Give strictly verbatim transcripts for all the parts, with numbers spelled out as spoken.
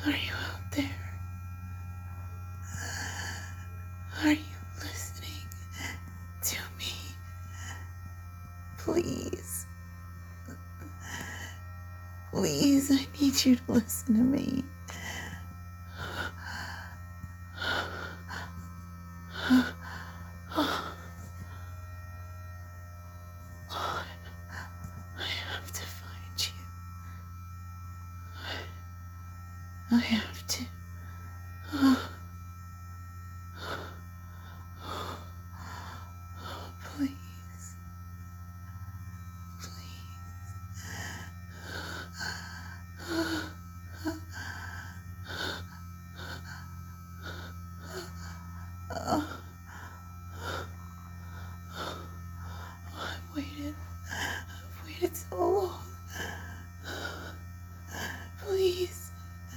Are you out there? Are you listening to me? Please. Please, I need you to listen to me. I have to find you. I have to. Please. I've waited. I've waited so long. Please.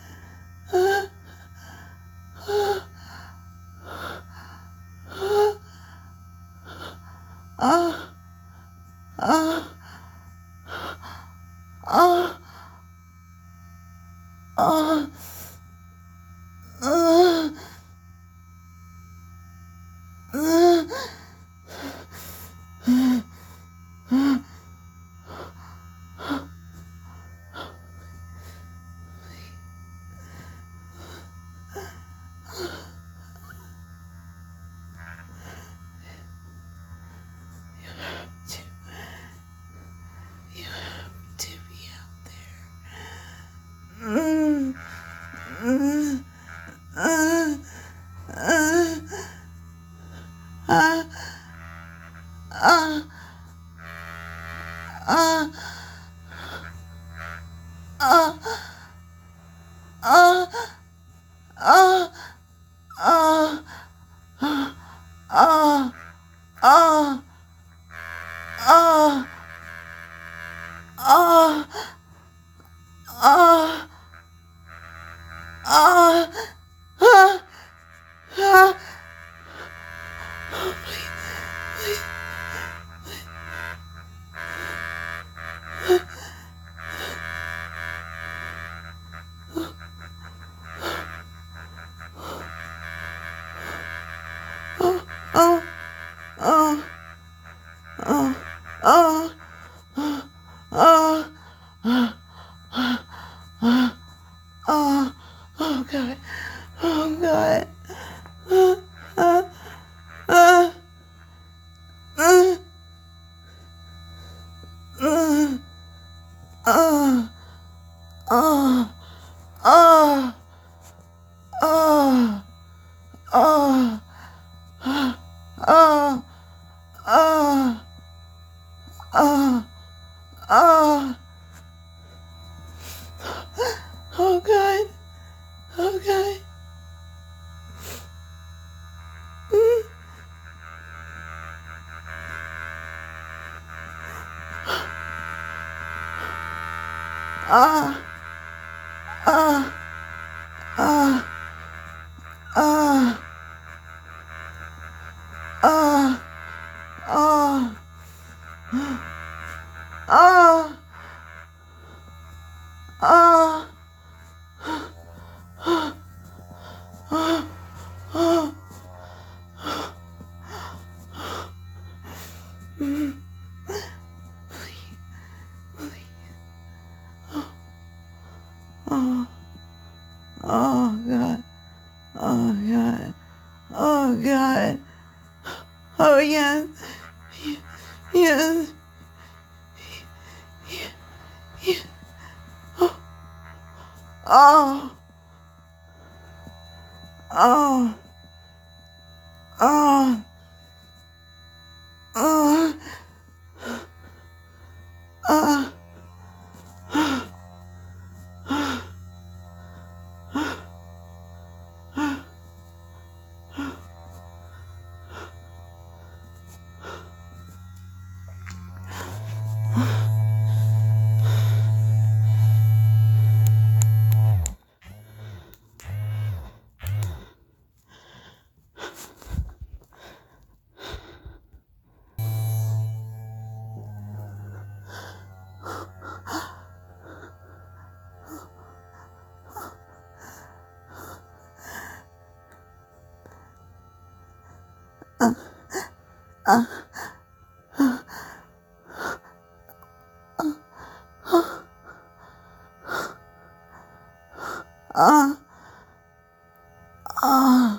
Ah. Ah. Ah. Ah. Ah. You have to be out there. Mm. Mm. Uh. Uh. Uh. Uh. Uh. Uh. Uh. Uh. Uh. Uh. Uh. Uh. Uh. Uh. Uh. Uh. Uh. Oh, please, please. Oh, oh, oh, oh, oh, oh, oh, oh, oh, God, oh, God. Uh, uh, uh, uh, uh, uh, uh, uh, uh, uh, uh, uh, uh, uh, oh, God, oh, God. Mm. Ah, ah, ah, ah, ah, ah, ah, ah, ah, mm. Please, please. Oh, oh, God, oh, God, oh, God, oh, yes, yes, yes, oh, oh, oh, oh, oh, oh, Ah, ah.